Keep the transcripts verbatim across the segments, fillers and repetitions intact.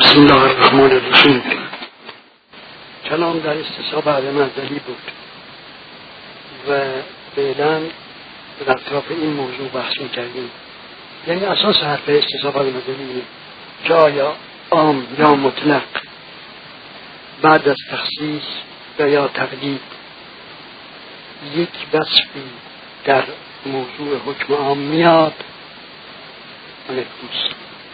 بسم الله الرحمن الرحیم. کلام در استصحاب عدم ازلی بود و فعلا در اطراف این موضوع بحث می‌کردیم. یعنی اساس حرف استصحاب عدم ازلی اینه که آیا عام یا مطلق بعد از تخصیص و یا تقیید یک وصفی در موضوع حکم عام میاد نیست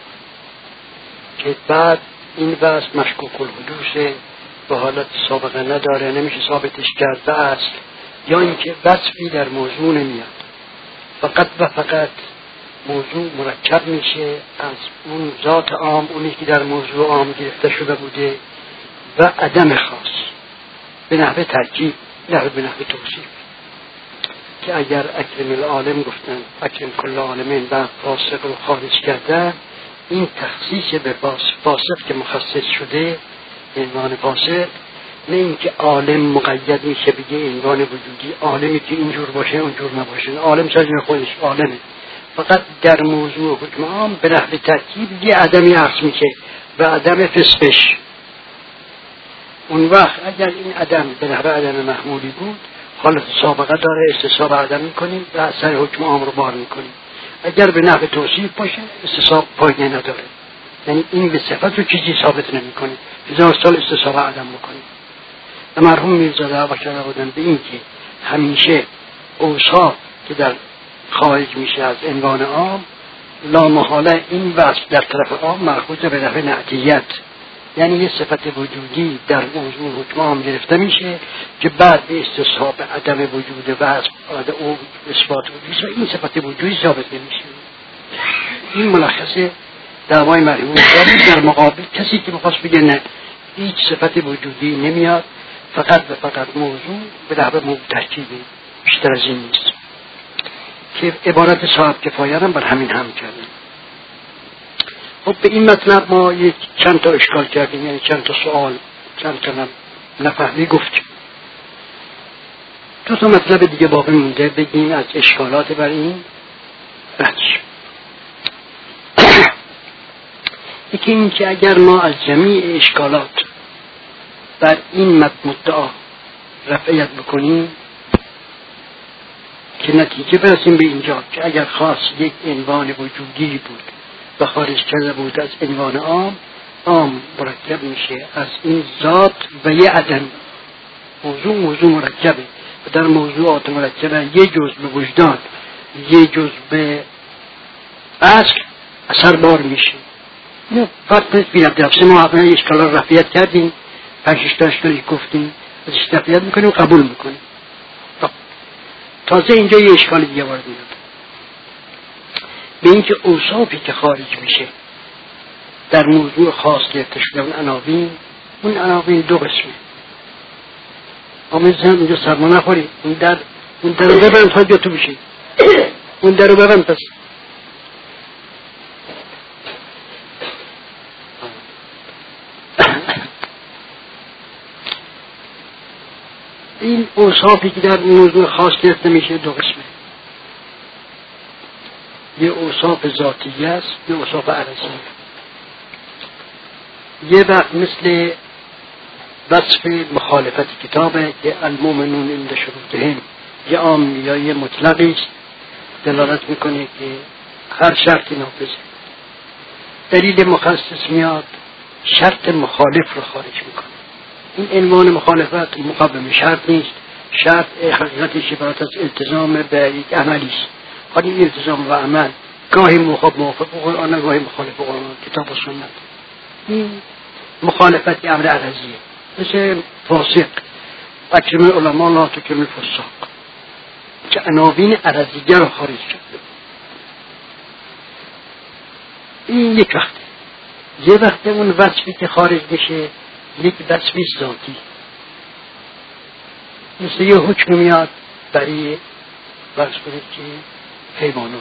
که بعد این وصف مشکوک الحدوثه، به حالت سابقه نداره، نمیشه ثابتش کرد به اصل، یا اینکه وصفی در موضوع نمیاد، فقط و فقط موضوع مرکب میشه از اون ذات عام، اونی که در موضوع عام گرفته شده بوده، و عدم خاص به نحوه ترکیب، نه به نحوه توصیف. که اگر اکرم العالم گفتن اکرم کل عالمین و فاسق رو خارج کرده، این تخصیص به فاسق که مخصص شده عنوان فاسق، نه اینکه عالم مقید میشه بگه عنوان وجودی، عالمی که اینجور باشه اونجور نباشه، عالم سازم خودش عالمه، فقط در موضوع حکم عام به نحو ترکیب یه عدمی عکس میشه و عدم فسقش. اون وقت اگر این عدم به نحو عدم محمولی بود، حالت سابقه داره، استصحاب عدم میکنیم و اثر حکم عام رو بار میکنیم. اگر به نحو توصیف باشه استصحاب پایه نداره، یعنی این به صفت رو چیزی ثابت نمیکنه، هزار سال استصحاب عدم میکنیم. و مرحوم میرزاده آقاشان بودن به این که همیشه اوصاف که در خارج میشه از عنوان عام، لا محاله این وصف در طرف عام مربوط به نحو نعتیت، یعنی یه صفت وجودی در موضوع حکم عام گرفته میشه که بعد به استصحاب عدم وجود وصف او اثبات وجود و این صفت وجودی ثابت نمیشه. این ملخصه دعوای مرحوم میرزاده در مقابل کسی که میخواست بگه نه هیچ صفت وجودی نمیاد، فقط و فقط موضوع به نحو ترکیبی، بیشتر از این نیست، که عبارت صاحب کفایه هم بر همین هم کردیم. خب به این مطلب ما یک چند تا اشکال کردیم، یعنی چند تا سوال، چند تا نفهمی گفتیم. دو تا مطلب دیگه باقی مونده بگیم از اشکالات بر این بحث. یکی این که اگر ما از جمیع اشکالات بر این مدعا رفعیت بکنیم که نتیجه برسیم به اینجا که اگر خاص یک عنوان وجودی بود و خارج کرده بود از عنوان عام، عام مرکب میشه از این ذات و یه عدم. موضوع موضوع مرکبه و در موضوعات مرکبه یه جز به وجدان، یه جز به اصل اثر بار میشه. نه فرق نیست بینم درفسه ما حقنا اشکالا رفعیت کردیم، پنجشتا اشکالی گفتیم، ازش رفعیت میکنیم و قبول میکنیم. تازه اینجا یه اشکال دیگه وارد میاد، به اینکه اوصافی که خارج میشه در موضوع خاص گرفته شده اون عناوین، اون عناوین دو قسمه. آمیز هم اینجا سرما نخوری، اون در اون در رو ببرم تا بیا تو بشی، اون در رو ببرم پس. این اوصافی که در موضوع خاص گرفته میشه دو قسمه، یه اوصاف ذاتیه است، یه اوصاف عرضیه. یه وقت مثل وصف مخالفت کتابه که المؤمنون عند شروطهم، یه عام یا یه مطلقی است، دلالت میکنه که هر شرطی نافذه. دلیل مخصص میاد شرط مخالف رو خارج میکنه. این عنوان مخالفت مقابل شرط نیست، شرط حقیقتش عبارت از التزام به یک عملی است. حالا این التزام و عمل گاهی موافق قرآن، گاهی مخالف قرآن، کتاب و سنت. این مخالفت امر عرضیه، مثل فاسق اکرم العلماء لا تکرم الفساق، که عناوین عرضیه رو خارج کرده. این یک وقته. یه وقت اون وصفی که خارج بشه یک وصفی ذاتی، مثل یه حکم میاد برای فرض کنید که حیوانات،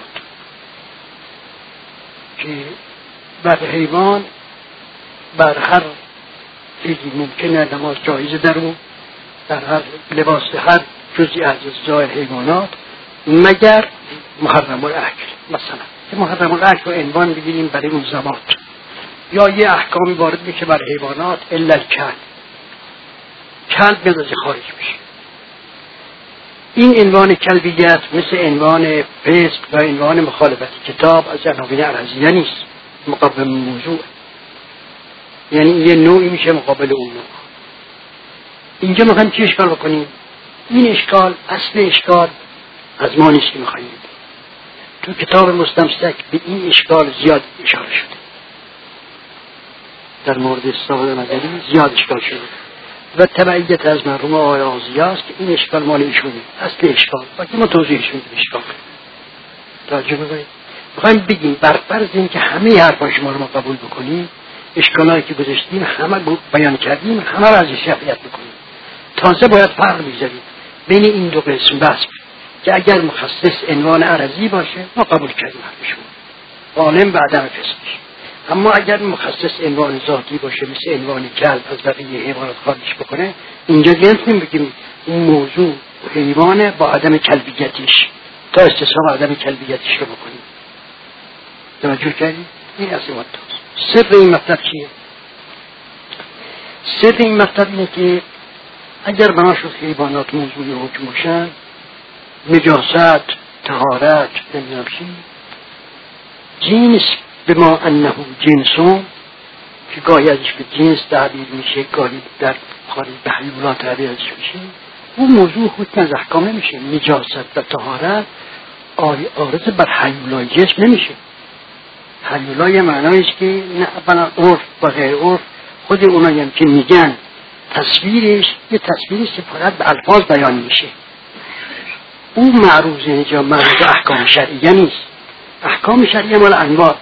که بر حیوان بر هر چیزی ممکنه نماز جایزه در اون، در هر لباس هر جزئی از اجزای حیوانات، مگر محرم الاکل. مثلا که محرم الاکل رو عنوان بگیریم برای اون زمات، یا یه احکامی وارد میشه بر حیوانات الا الکلب، کلب میاد از خارج میشه. این عنوان کلبیت مثل عنوان فسق و عنوان مخالفت کتاب از عناوین ارزیه نیست، مقابل موضوع، یعنی یه نوعی میشه مقابل اون نوع. اینجا میخوایم چی اشکال بکنیم؟ این اشکال اصل اشکال از ما نیست که میخوایم. تو کتاب مستمسک به این اشکال زیاد اشاره شده، در مورد استفاده نظری زیاد اشکال شده و تبعیت از مرحوم آقای آغازی است که این اشکال مال ایشونه، اصل اشکال و که ما توضیحش میدیم اشکال توجه بکنید. میخوایم بگیم بر فرض این که همه حرفای شما رو ما قبول بکنیم، اشکالایی که گذاشتیم همه بیان کردیم، همه رو از شفیت بکنیم. تازه باید فرق میذاریم بین این دو قسم بحث که اگر مخصص عنوان عرضی باشه ما قبول کردیم حرف شما عالم و عدم فسقش، اما اگر مخصص عنوان ذاتی باشه مثل عنوان کلب از بقیه حیوانات خارج بکنه، اینجا نمیتونیم بگیم اون موضوع حیوانه با عدم کلبیتیش تا استصحاب عدم کلبیتیش رو بکنیم. توجه کردیم؟ این اصل مطلب. سر این مطلب چیه؟ سر این مطلب اینه که اگر بنا شد حیوانات موضوع حکم باشن، نجاست، طهارت، نمیدونم چی، جنس به ما انه جنسون که گاهی ازش به جنس تعبیر میشه، گاهی در خارج به حیولات تعبیر ازش میشه، اون موضوع حکم از احکام نمیشه. نجاست و طهارت عارض بر حیولای جسم نمیشه. حیولای معنایش که نه بنا عرف و غیر عرف خود اونایی هم که میگن تصویرش یه تصویرش که فقط به الفاظ بیان میشه، اون معروض اینجا معروض احکام شرعیه نیست. احکام شرعیه مال انواع،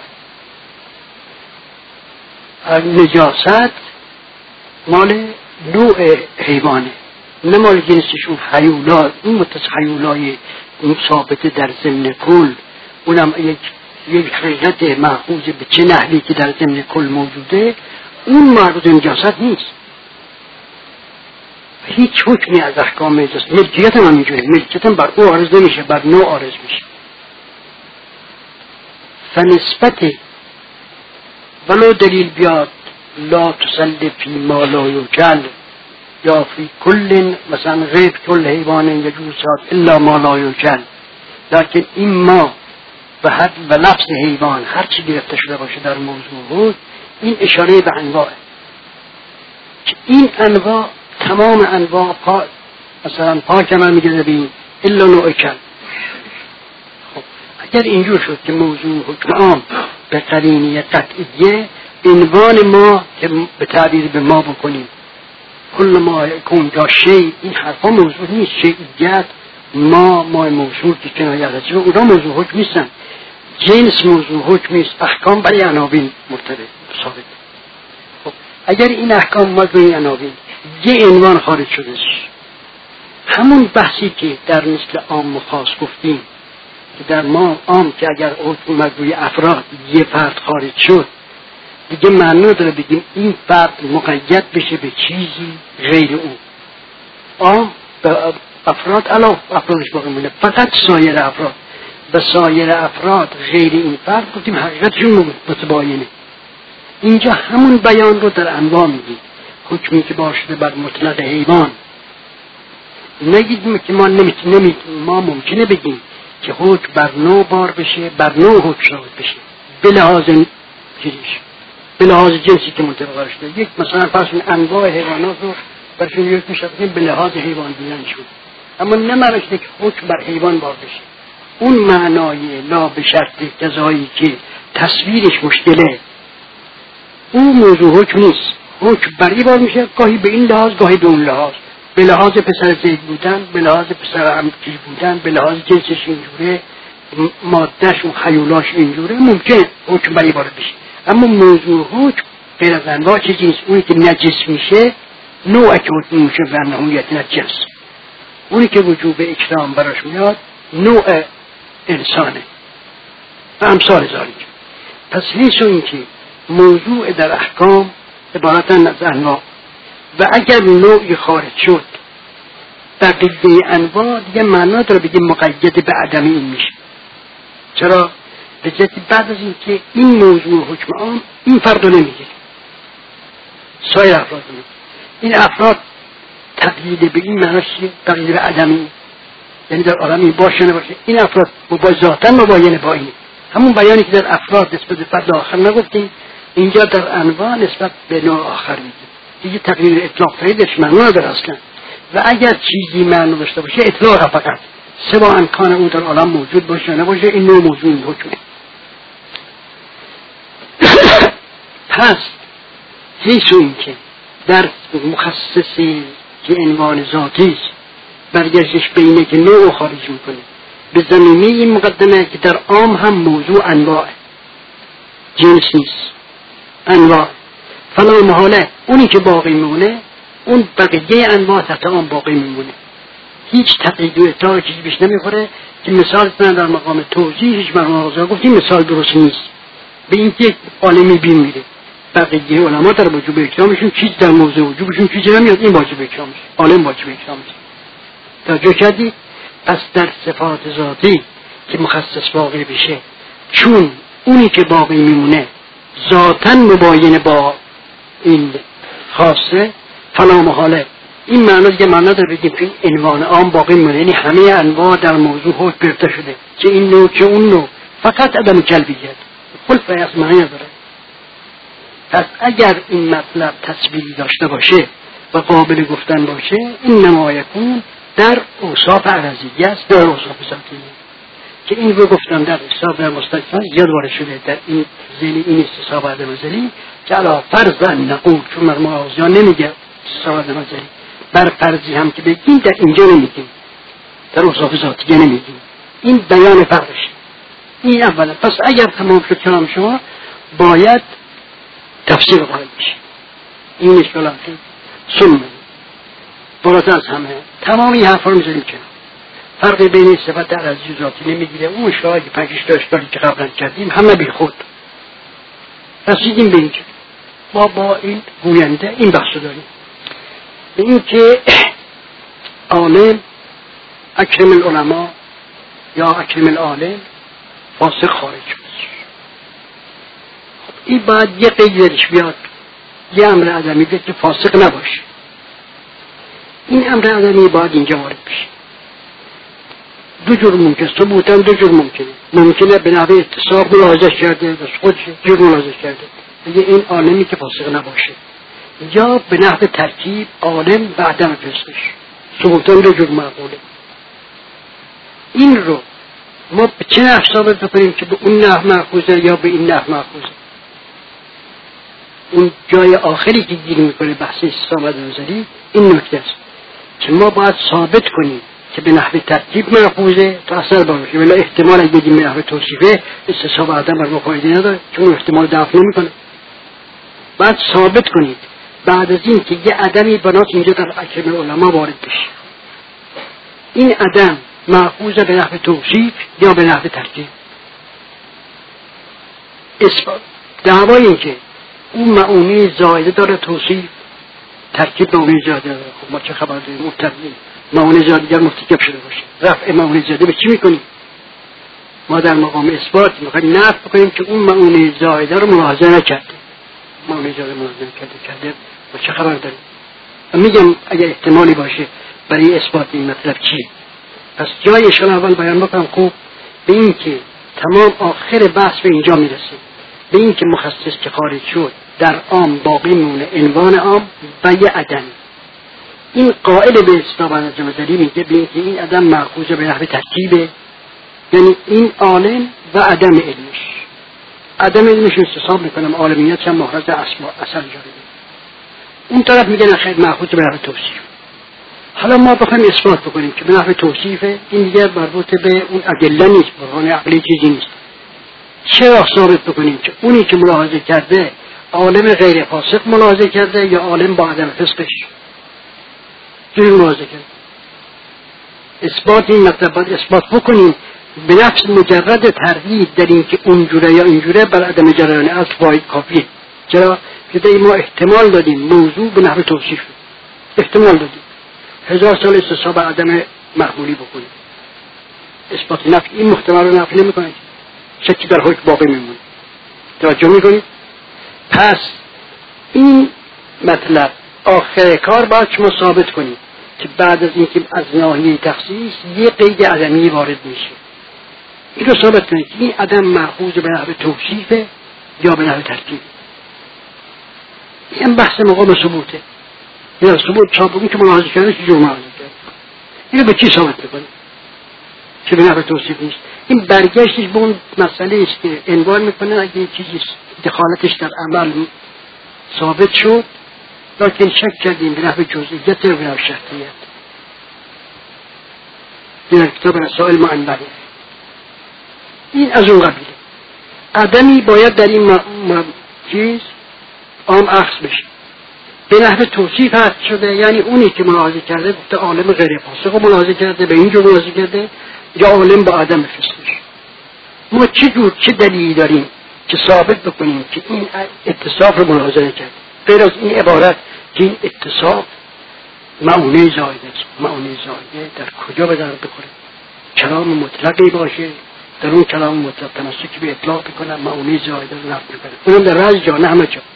نجاست مال نوع حیوانه نه مال جنسشون. حیولا اون متص حیولای ثابت در ضمن کل، اونم یک یک حقیقت محفوظ به چه نحوی که در ضمن کل موجوده، اون معروض نجاست نیست. هیچ حکمی از احکام نجاست. ملکیت هم همینجوره، ملکیت هم بر او عارض نمیشه، بر نوع عارض میشه. فنسبت ولو دلیل بیاد لا تسل فی ما لا یوکل یا فی کل مثلا غیب کل حیوان یجوزات الا ما لا یوکل، لیکن این ما و حد و لفظ حیوان هر چی گرفته شده باشه در موضوع بود، این اشاره به انواع که این انواع تمام انواع پا مثلا پاک من میگه ببین الا نوع کل. خب اگر اینجور شد که موضوع حکم عام به قرینه قطعیه، عنوان ما که به تعبیر به ما بکنیم کل ما یکون یا شی، این حرفا موضوع نیست. شیعیت ما ما موضوع که کنایه از جا اونا موضوع حکم نیستن، جنس موضوع حکم نیست، احکام برای عناوین مرتبط ثابت. خب اگر این احکام ما به این عناوین یه عنوان خارج شده، همون بحثی که در مثل عام و خاص گفتیم که در ما عام که اگر حکم مجموعی افراد یه فرد خارج شد، دیگه معنی داره بگیم این فرد مقید بشه به چیزی غیر اون. عام به افراد علاوه افرادش باقی مونه، فقط سایر افراد به سایر افراد غیر این فرد گفتیم حقیقتشون متباینه. اینجا همون بیان رو در انواع میگیم. حکمی که باشده بر مطلق حیوان، نگیدیم که ما نمیتونیم، ما ممکنه بگیم که حکم بر نوع بار بشه، بر نوع حکم ثابت بشه به لحاظ چیزش، به لحاظ جنسی که منطبق شده. یک مثلا پس انواع حیوانات رو برشون یک میشه به لحاظ حیوان دیدن شد، اما نمارش که حکم بر حیوان بار بشه. اون معنای لا به شرط جزایی که تصویرش مشکله، اون موضوع حکم نیست. حکم بری بار میشه، گاهی به این لحاظ گاهی به اون لحاظ، به لحاظ پسر زید بودن، به لحاظ پسر عمکی بودن، به لحاظ جنسش اینجوره، مادهش و حیولاش اینجوره، ممکن حکم بری بار بشه. اما موضوع حکم غیر از انواع چه جنس، اونی که نجس میشه نوع که حکم میشه و نهویت نجس، اونی که وجوب اکرام براش میاد نوع انسانه و امثال ذالک. پس حیث این که موضوع در احکام عبارتن از انواع و اگر نوعی خارج شد در قیده انواع دیگه معنا داره بگیم مقید به عدم این میشه. چرا؟ به جدی بعد از این که این موضوع حکم عام این فرد رو نمیگیره، سایر افراد رو میگیره. این افراد تقیید به این معنی چیه؟ تقیید به عدمی، یعنی در عالمی باشه نباشه. این افراد با ذاتاً مباینه با اینه، همون بیانی که در افراد نسبت به فرد آخر نگفتیم اینجا در انواع نسبت به نوع آخر میگیم. دیگه تقیید اطلاق تقییدش معنی نداره اصلا، و اگر چیزی معنی داشته باشه اطلاق فقط سوا امکان او در عالم موجود باشه نباشه، این نوع موضوع این حکمه. پس حیث این که در مخصصی که عنوان ذاتی است برگشتش به اینه که نوع خارج میکنه، به زمینه این مقدمه که در عام هم موضوع انواع جنس نیست، انواع فلا محاله اونی که باقی میمونه اون بقیه انواع تحت عام باقی میمونه، هیچ تقیید و اطلاق چیزی بیش نمیخوره. که مثال در مقام توضیح هیچ مرموزا گفتیم مثال درست نیست، به این که عالمی بین میره بقیه علما در وجوب اکرامشون چیز در موضوع وجوبشون چیزی نمیاد، این واجب اکرامش، عالم واجب اکرامش. توجه کردی؟ پس در صفات ذاتی که مخصص واقع بشه، چون اونی که باقی میمونه ذاتاً مباین با این خاصه، فلا محاله این معنی که معنی داره بگیم که این عنوان عام باقی میمونه، یعنی همه انواع در موضوع حکم گرفته شده، چه این نوع چه اون نوع، فقط عدم کلبیت خلف از معنی نداره. پس اگر این مطلب تصویری داشته باشه و قابل گفتن باشه، این نمایکون در اوصاف عرضیه است، در اوصاف ذاتیه که این رو گفتم در حساب در مستقفا زیاد وارد شده در این زیلی این استصحاب عدم زلی که علا فرض نقول، چون مرموع آزیان نمیگه استصحاب عدم زلی، بر فرضی هم که بگیم در اینجا نمیگیم، در اوصاف ذاتیه نمیگیم، این بیان فرقشه. این اولا. پس اگر تمام شد کلام شما باید تفسیر قائل بشه. این اشکالات سنمه بالاتر از همه تمام این حرفا رو میذاریم کنار. فرقی بین صفت عرضی و ذاتی نمیگیره. اون اشکالی که پنجش تا اشکالی که قبلا کردیم همه بی خود رسیدیم به اینجا. ما با این گوینده این بحثو داریم به این که عالم اکرم العلماء یا اکرم العالم فاسق خارج شد. این باید یه قیدش بیاد، یه امر عدمی بیاد که فاسق نباشه. این امر عدمی باید اینجا وارد بشه. دو جور ممکن، ثبوتاً دو جور ممکنه. ممکنه به نحوه اتساق ملاحظه کرده، بس خودش جور ملاحظه کرده میگه این عالمی که فاسق نباشه، یا به نحوه ترکیب عالم و عدم فسقش. ثبوتاً دو جور معقوله. این رو ما به چه نحو ثابت بکنیم که به اون نحو مأخوذه یا به این نحو مأخوذه؟ اون جای آخری که گیر میکنه بحث استصحاب عدم زلی این نکته است که ما باید ثابت کنیم که به نحو ترکیب مأخوذه تا اثر باشه، ولی احتمال اگه بگیم به نحو توصیفه استصحاب عدم بر ما فایده نداره، چون احتمال دفع نمیکنه. باید ثابت کنید بعد از این که یه عدمی بنات اینجا در اکرم العلماء وارد بشه، این عدم مأخوذه به نحو توصیف یا به نحو ترکیب. اثبات دعوای این که اون معونی زایده داره، توصیف ترکیب معونی زایده داره. خب ما چه خبر داریم مبتدی معونی زایده دیگر مرتکب شده باشه، رفع معونی زایده به چی میکنیم؟ ما در مقام اثبات میخوایم نفی بکنیم که اون معونی زایده رو ملاحظه نکرده، معونی زایده ملاحظه نکرده کرده ما چه خبر داریم؟ میگم اگر احتمالی باشه برای اثبات این مطلب چیه. پس جای اشکال اول بیان بکنم خوب به این که تمام آخر بحث به اینجا میرسه، به این که مخصص که خارج شد در عام باقی مونه عنوان عام و یه عدم. این قائل به استصحاب عدم زلی میگه به این که این عدم مأخوذ به نحو ترکیبه، یعنی این عالم و عدم علمش. عدم علمش استصحاب میکنم، عالمیت هم محرز اصل جاریه. اون طرف میگه نه خیر مأخوذ به نحو توصیف. حالا ما بخوایم اثبات بکنیم که به نحو توصیفه، این دیگر مربوط به اون ادله نیست، برهان عقلی چیزی نیست. چرا ثابت بکنیم که اونی که ملاحظه کرده عالم غیر فاسق ملاحظه کرده یا عالم با عدم فسقش جوری ملاحظه کرده؟ اثبات این مطلب باید اثبات بکنیم به نفس مجرد تردید در این که اونجوره یا اینجوره بر عدم جریان اصل واحد کافیه. چرا؟ که ما احتمال دادیم موضوع به نحو توصیف، احتمال دادیم هزار سال استصحاب عدم محمولی بکنیم. اثبات نفی این محتمل رو نفی نمی کنه. شکی در حکم باقی میمونه. توجه میکنید؟ پس این مطلب آخر کار باید شما ثابت کنید که بعد از اینکه از ناحیه تخصیص یه قید عدمی وارد میشه، این رو ثابت کنید که این عدم مأخوذ به نحو توصیفه یا به نحو ترکیب. این بحث مقام ثبوته. یا ثبوت صاحب که ملاحظه کرده که جور ملاحظه کرده، این رو به چی ثابت میکنه که به نحو توصیف نیست؟ این برگشتش به اون مسئله است که عنوان میکنه اگه چیزی دخالتش در عمل ثابت شد لکن شک کردیم به نحو جزئیت و به نحو شرطیت. این کتاب رسائل معنبره. این از اون قبیله. عدمی باید در این م... م... چیز عام اخذ بشه. به نحو توصیف هست شده، یعنی اونی که ملاحظه کرده گفته عالم غیر فاسق ملاحظه کرده، به اینجور ملاحظه کرده، یا عالم با عدم فسقش. ما چه جور چه دلیلی داریم که ثابت بکنیم که این اتصاف رو ملاحظه کرده؟ غیر از این عبارت که این اتصاف معونه زائده است. معونه زائده در کجا به درد بخوره؟ کلام مطلقی باشه، در اون کلام مطلق تمسک به اطلاق بکنم، معونه زائده رو نفی بکنم، اونم در رأی جا نه همه جا.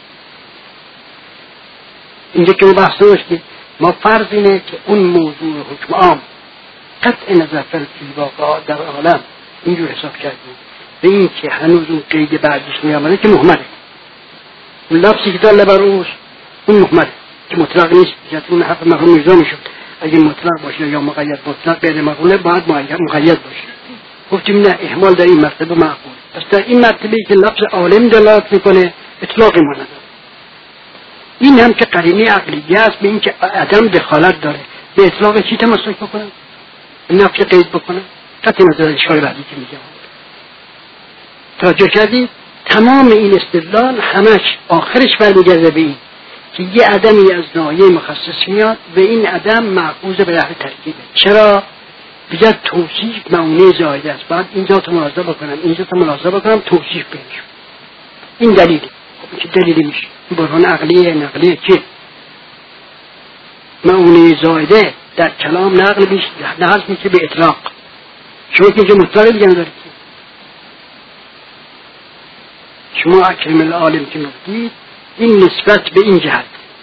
اینجا که ما بحث داشتیم، ما فرض اینه که اون موضوع حکم عام قطع نظر فی واقع در عالم اینجور حساب کردیم به این که هنوز اون قید بعدیش میامده که محمده، اون لفظی که داله بر اوش اون محمده که مطلق نیست، که اون حق مفهوم اجرا میشد. اگه مطلق باشه یا مقید، مطلق غیر مقوله باید مقید باشه. گفتیم نه، اهمال در این مرتبه معقول. پس در این مرتبه که لفظ عالم دلالت میکنه اطلاقی مانده. این هم که قرینه عقلیه است به این که عدم دخالت داره، به اطلاق چی تمسک بکنه؟ نفی قید بکنه؟ قطع نظر اشکال بعدی که میگم. توجه کردید؟ تمام این استدلال همش آخرش برمیگرده به این که یه عدمی از ناحیه مخصص میاد و این عدم معقوض به نحو ترکیبه. چرا؟ بجد توصیف معونه زائده است. بعد اینجا تو ملاحظه بکنم، اینجا تو ملاحظه بکنم، توصیف بینشم. این دلیله. خب چه دلیلی میشه؟ برهان عقلیه نقلیه چه؟ معونه زائده در کلام نقل میشه، نقل میشه به اطلاق. شما که اینجا مطلق دیگه ندارید. شما اکرم العالم که نفتید این نسبت به این جهت،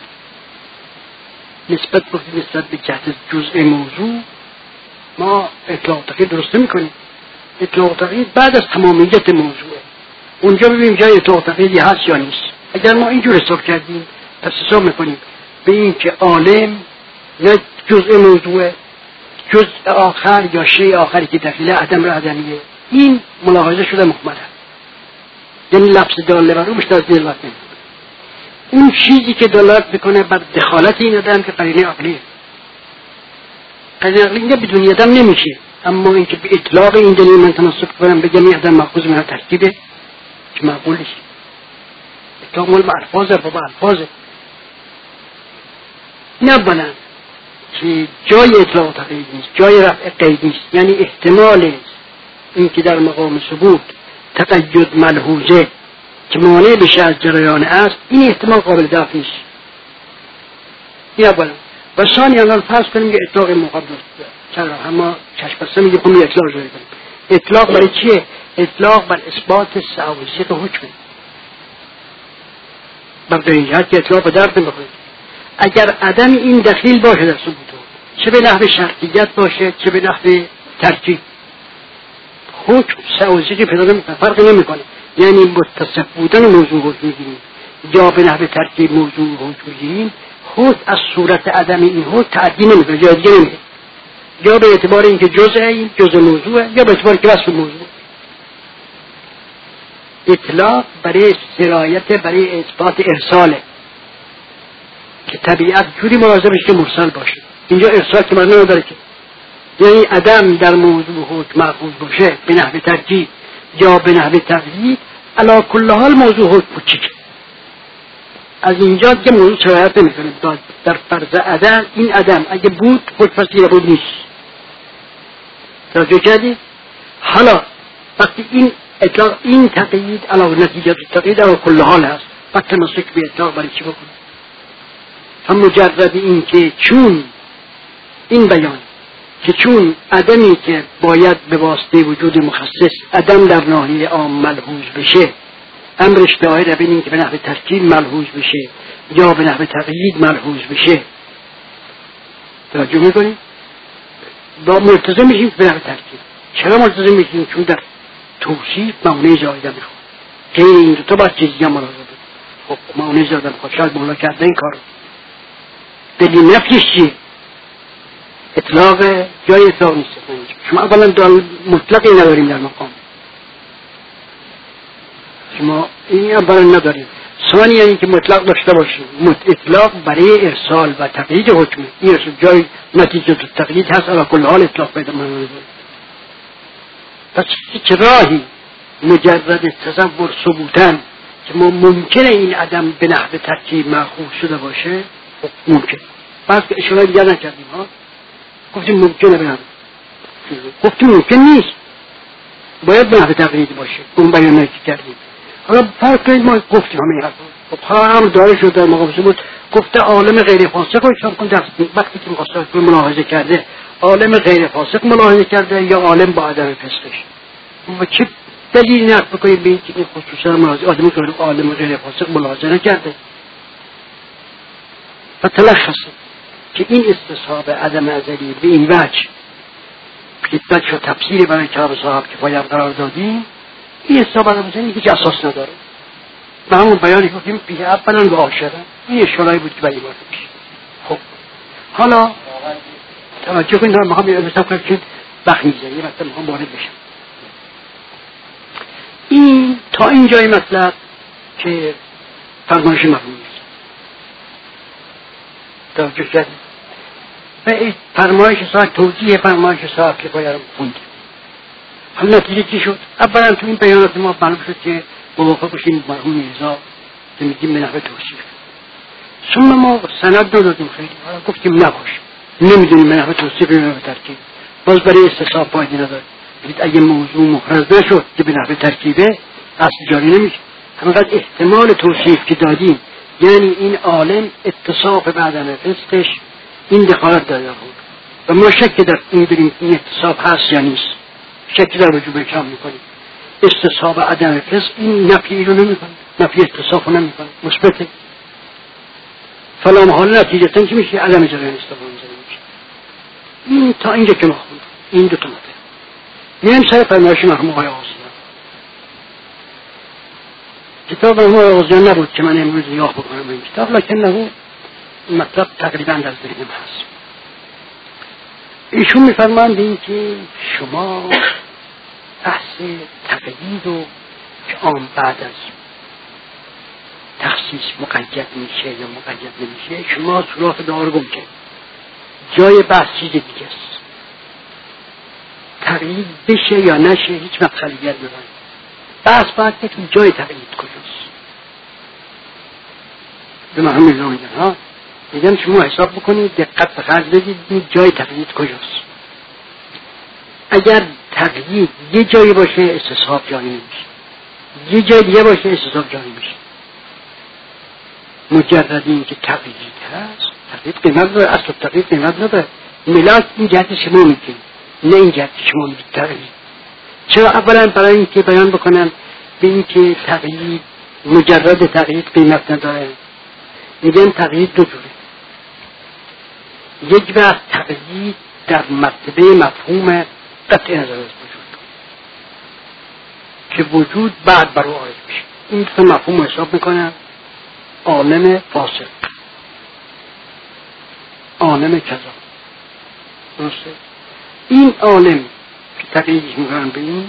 نسبت به نسبت به جهت جزء موضوع ما اطلاق تقیید درست میکنیم. اطلاق تقیید بعد از تمامیت موضوعه. اونجا ببینیم جای اطلاق تقییدی هست یا نیست. اگر ما اینجور حساب کردیم پس حساب میکنیم به این که عالم نه جزء موضوعه، جزء آخر یا شیء آخری که داخل عدم را عدمیه، این ملاحظه شده محمله، یعنی لفظ داله بر اون بیشتر از دلالت نمیکنه. اون چیزی که دلالت میکنه بر دخالت این آدم که قرینه عقلیه. قرینه عقلی اینجا بدون آدم نمیشه، اما اینکه به اطلاق این دلیل من تناسب کنم بگم این آدم مأخوذ من ترکیبه که معقول نیست. اطلاق مال الفاظه و با الفاظه. نه بلند که جای اطلاق تقیید نیست، جای رفع قید نیست، یعنی احتمال این که در مقام ثبوت تقید ملحوظه که مانع بشه از جریان است، این احتمال قابل دفع نیست. این اولا. و ثانی الان فرض کنیم که اطلاق مقابل چرا اما چشم بسته میگه خب اطلاق جاری کنیم. اطلاق برای چیه؟ اطلاق بر اثبات سعوزیق حکم. بر این جهت که اطلاق به درد نمیخوره. اگر عدم این دخیل باشه در ثبوت، چه به نحو شرطیت باشه چه به نحو ترکیب، حکم سعوزیقی پیدا نمیکنه، فرقی نمیکنه. یعنی متصف بودن موضوع حکم میگیریم یا به نحو ترکیب موضوع حکم میگیریم، خود از صورت عدم این حکم تعدی نمیکنه، جای دیگه نمیره، یا به اعتبار اینکه جزء این جزء موضوعه یا به اعتبار که وصف موضوع. اطلاق برای سرایت برای اثبات ارساله که طبیعت جوری مواظب بشه که مرسل باشه. اینجا ارسال که معنی نداره که یعنی عدم در موضوع حکم مأخوذ باشه به نحو ترکیب یا به نحو تقیید، علی کل حال موضوع حکم کوچیکه. از اینجا که موضوع سرایت نمیکنه. در فرض عدم این عدم اگه بود حکم پذیر بود نیست. توجه کردید؟ حالا وقتی این اطلاق این تقیید علاوه نتیجه تقیید علی کل حال هست، وقت تمسک به اطلاق برای چی بکنه؟ هم مجرد این که چون این بیان که چون عدمی که باید به واسطه وجود مخصص عدم در ناحیه عام ملحوظ بشه، امرش دایر به این که به نحو ترکیب ملحوظ بشه یا به نحو تقیید ملحوظ بشه. توجه میکنید؟ با ملتزم میشیم به نحو ترکیب. چرا ملتزم میشیم؟ چون در توصیف معنی زایده میخواد. غیر این دو تا باید چیزی هم ملاحظه بود. خب معنی زایده میخواد، شاید مولا کرده این کارو. دلیل نفیش چیه؟ اطلاق جای اطلاق نیست. شما اولا دال مطلقی نداریم در مقام، شما این اولا نداریم. ثانیا این که مطلق داشته باشیم، اطلاق برای ارسال و تقیید حکم، این جای نتیجه تقیید هست، علی کل حال اطلاق پیدا می‌کنه. پس هیچ راهی مجرد تصور ثبوتن که ما ممکنه این عدم به نحو ترکیب مأخوذ شده باشه ممکن. پس که اشاره دیگر نکردیم ها، گفتیم ممکنه به نحو، گفتیم ممکن نیست، باید به نحو تقیید باشه. اون بیان که کردیم. حالا فرق کنید ما گفتیم همه حرف خب هم داره شد در مقابل بود. گفته عالم غیر فاسق رو اشاره کن، وقتی که می‌خواست رو ملاحظه کرده عالم غیر فاسق ملاحظه کرده یا عالم با عدم فسقش. و چه دلیل نقل بکنید به این که این خصوصا ملاحظه آدمی که عالم غیر فاسق ملاحظه نکرده و تلخصه که این استصحاب عدم ازلی به این وجه خدمت شد تفسیر برای کتاب صاحب کفایه قرار دادیم. این استصحاب عدم ازلی هیچ اساس نداره و همون بیانی گفتیم پیه اولا به آشره. این اشاره‌ای بود که برای بارده پیش. خب حالا توجه کنید ما هم یه حساب کنید وقت می‌ذاریم یه وقت می‌خوام وارد بشم. این تا این جای مطلب که فرمایش مفهومی است. توجه کردید؟ و این فرمایش صاحب توضیح فرمایش صاحب که باید خوندیم. حالا نتیجه چی شد؟ اولا تو این بیانات ما معلوم شد که موافق بشیم مرحوم میرزا که میگیم به نحو توصیف. ثم ما سند ندادیم خیلی، حالا گفتیم نباش، نمیدونیم به نحو توصیف یا به نحو ترکیب، باز برای استصحاب فایده نداره. اگه موضوع محرز نشد که به نحو ترکیبه اصل جاری نمیشه. همینقدر احتمال توصیف که دادیم، یعنی این عالم اتصاف بعدم فسقش این دخالت داره بود و ما شک در این داریم این اتصاف هست یا نیست، شک در وجوب کم میکنیم. استصحاب عدم فسق این نفی رو نمیکنه، نفی اتصاف رو نمیکنه، مثبته. فلام حال نتیجه چی میشه؟ عدم جریان استفاده میشه. این تا اینجا که ما خوندیم این دو تا مطلب. میایم سر فرمایش مرحوم آقای آغازیان. کتاب مرحوم آقای آغازیان نبود که من امروز یاد بکنم این کتاب، لکن نه مطلب تقریبا در ذهنم هست. ایشون میفرمایند این که شما بحث تقیید و که آن بعد از تخصیص مقید میشه یا مقید نمیشه شما سراغ دار گم کرد. جای بحث چیز دیگه است. تقیید بشه یا نشه هیچ مقصدیت نداره. بحث باید که تو جای تقیید کجاست. به من همین رو میگن ها میگن شما حساب بکنید دقت به خرج بدید جای تقیید کجاست. اگر تقیید یه جایی باشه استصحاب جاری نمیشه، یه جای دیگه باشه استصحاب جاری میشه. مجرد این که تقیید هست تقیید قیمت داره، اصل تقیید قیمت نداره. ملاک این جهت شما میگید نه این جهت شما میگید تقیید. چرا؟ اولا برای این که بیان بکنن به این که تقیید مجرد تقیید قیمت نداره. میگن تقیید دو جوره. یک وقت تقیید در مرتبه مفهوم قطع نظر از وجود که وجود بعد بر او عارض میشه. این دو مفهوم حساب میکنن عالم فاسق، عالم کذا. درسته؟ این عالم که تقییدش میکنن به این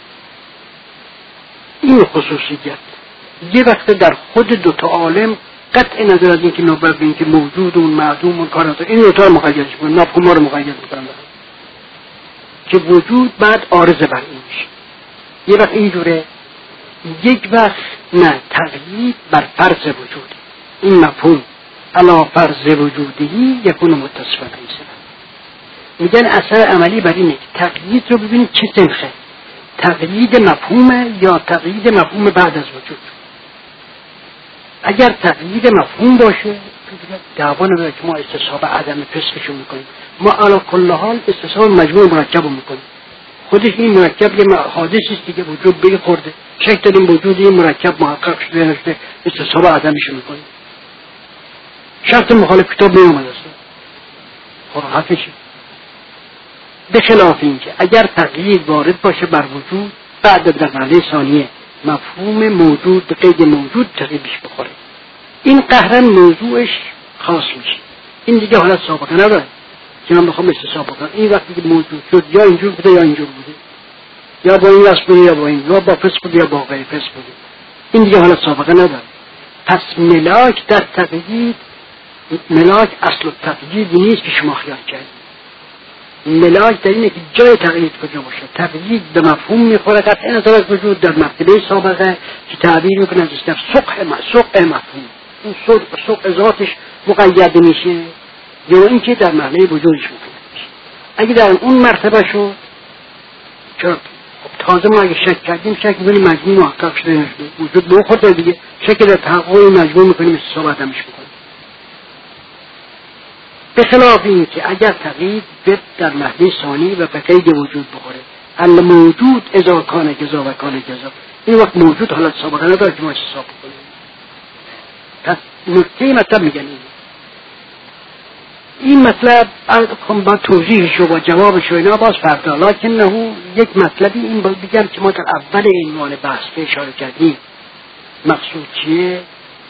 این خصوصیت یه وقت در خود دوتا عالم قطع نظر از این که نوبر به این که موجود اون معدوم اون کارات این دوتا رو مقیدش کنن، مفهوم ها رو مقید میکنن که وجود بعد عارض بر این میشه. یه وقت اینجوره، یک وقت نه تقیید بر فرض وجود. این مفهوم علا فرض وجودی یکون متصفا ایسا. میگن اثر عملی بر اینه که تقیید رو ببینید چه سنخه، تقیید مفهومه یا تقیید مفهوم بعد از وجود. اگر تقیید مفهوم باشه دعوا نداره که ما استصحاب عدم فسقشو میکنیم. ما علی کل حال استصحاب مجموع مرکب رو میکنیم. خودش این مرکب یه حادثی است که وجود به خورده، شک داریم وجود این مرکب محقق شده نشده، استصحاب عدمشو میکنیم. شرط مخالف کتاب نیومد است. خب حقیقی به خلاف این که اگر تغییر وارد باشه بر وجود، بعد در مرحله ثانیه مفهوم موجود به قید موجود تغییرش بخوره، این قهرن موضوعش خاص میشه. این دیگه حالت سابقه نداره که من بخوام استصحاب بکنم. این وقتی که موجود شد یا اینجور بوده یا اینجور بوده، یا با این وصف بوده یا با این، یا با فسق بوده یا با غیر فسق بوده، این دیگه حالت سابقه نداره. پس ملاک در تقیید، ملاک اصل التقیید نیست که شما خیال کردید. ملاک در اینه که جای تقیید کجا باشه. تقیید به مفهوم میخوره قطع نظر از وجود در مرتبه سابقه که تعبیر میکنه از در سقع سقع مفهوم. این سقع ذاتش مقید میشه یا اینکه در معنی وجودش مقید میشه. اگه در اون مرتبه شد، چرا تازه ما اگه شک کردیم شک میکنیم مجموع محقق شده نشده، وجود به خود دیگه شک در تحقق مجموع میکنیم استصحاب عدمش میکنیم. به خلاف این که اگر تقیید در محلی ثانی و به قید وجود بخوره، الموجود اذا کان جزا و کان جزا، این وقت موجود حالت سابقه نداره که ما استصحاب بکنیم. پس نکته مطلب میگن این این مطلب با توضیحش و جوابش و اینا باز فردا، لکن نه یک مطلبی این باید بگم که ما در اول عنوان بحث که اشاره کردیم مقصود چیه.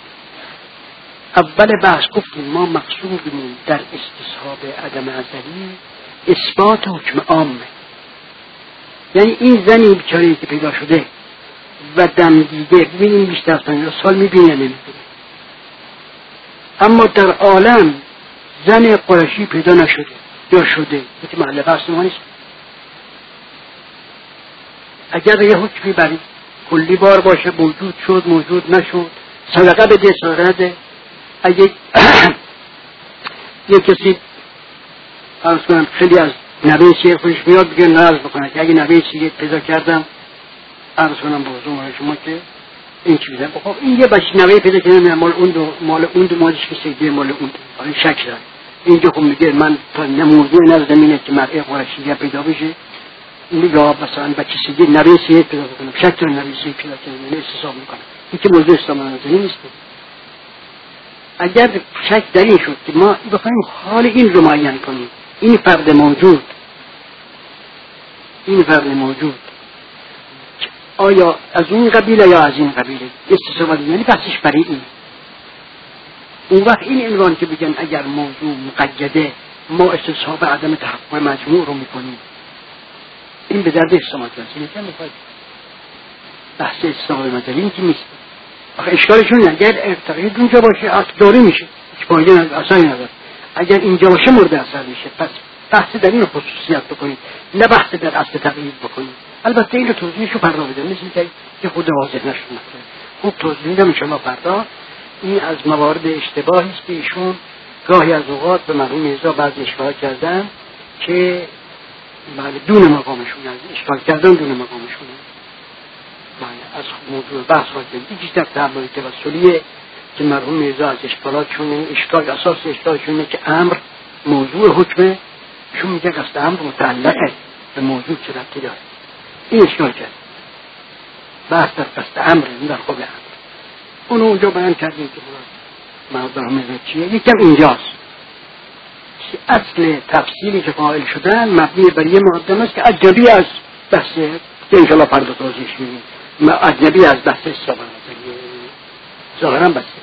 اول بحث گفتیم ما مقصودمون در استصحاب عدم ازلی اثبات حکم عامه، یعنی این زنی بیچاره‌ای که پیدا شده و دم دیده، ببینیم بیشتر از پنجاه سال میبینه نمیبینه، اما در عالم زن قریشی پیدا نشده یا شده، این محل بحث ما نیست. اگر یه حکمی برای کلی بار باشه، موجود شد موجود نشد، صدقه بده صدقه نده. اگه یه کسی عرض کنم خیلی از نوه سیر خودش میاد بگه نرز بکنه که اگه نوه سیر پیدا کردم عرض کنم بازم شما که این چی بیدن بخواه این یه بچه نوه پیدا کردم مال اون دو مال اون دو مالش که سیده مال اون دو این شک داره. اینجا خب میگه من تا نموضوع نرزم اینه که مرعه قرشی پیدا بشه، این یا مثلا بچه سیده نوه سیر پیدا بکنم شک داره نوه سیر پیدا کردم این استصحاب میکنم، این که موضوع اسلام نظری نیست. اگر شک در این شد که ما بخوایم حال این رو معین کنیم، این فرد موجود این فرد موجود آیا از اون قبیله یا از این قبیله استصحاب، یعنی بحثش برای این. اون وقت این عنوان که بگن اگر موضوع مقیده ما استصحاب عدم تحقق مجموع رو میکنیم، این به درد اسلامات رسید که میخواد بحث استصحاب مجموع این که نیست. آخه اشکالشون اگر ارتقید اونجا باشه اصداری میشه، هیچ فایده اصلا نداره. اگر اینجا باشه مورد اثر میشه. پس بحث در این خصوصیت بکنید، نه بحث در اصل تقیید بکنید. البته این رو توضیحشو فردا بدم، مثل که خود واضح نشد. خوب توضیح میدم انشاءالله فردا. این از موارد اشتباهی است که ایشون گاهی از اوقات به مرحوم میرزا بعضی اشکال کردن که بله دون مقامشون اشکال کردن دون مقامشون. از موضوع بحث خواهدیم دیگه در تعبیر توسلیه که مرحوم میرزا از اشکالاتشون، اشکال اساس اشکالشونه که امر موضوع حکمه، شون میگه قصد امر متعلقه به موضوع چه ربطی داره. این اشکال کرد بحث در قصد امر در خود امر اونو اونجا بیان کردیم که مرحوم میرزا چیه. یکم اینجاست که اصل تفصیلی که قائل شدن مبنی بر یه مقدمه است که اجنبی از بحث که انشاءالله فردا توضیحش میدیم، اجنبی از بحث اسلام نظریه ظاهرا بس